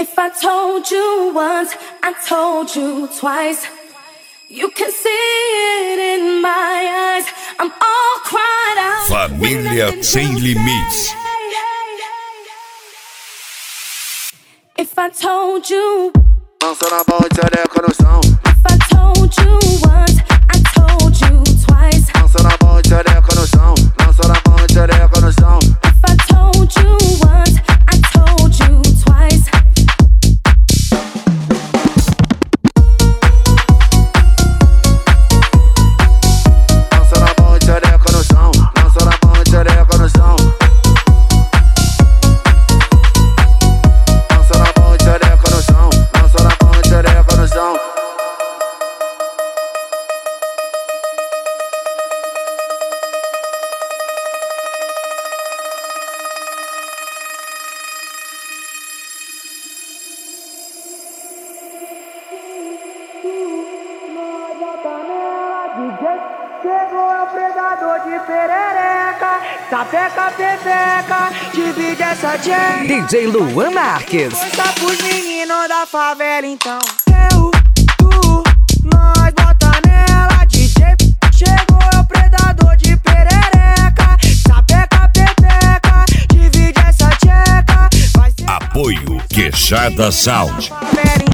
If I told you once, I told you twice. You can see it in my eyes. I'm all cried out. Família Sem Limites. If I told you, Dança na mão e xereca no chão. if I told you once, I told you twice. Dança na mão e xereca no chão. Dança na mão e xereca no chão. If I told you once, I told you twice. Dança na mão e xereca no chão. Dança na mão e xereca no chão. Dança na mão e xereca no chão. Dança na mão e xereca no chão. Chegou é o predador de perereca, sapeca, pepeca, divide essa tcheca. DJ Luan Marques. Força pros meninos da favela então. Eu, tu, nós bota nela, DJ. Chegou é o predador de perereca, sapeca, pepeca, divide essa tcheca. Vai ser Apoio Queixada Sound. favela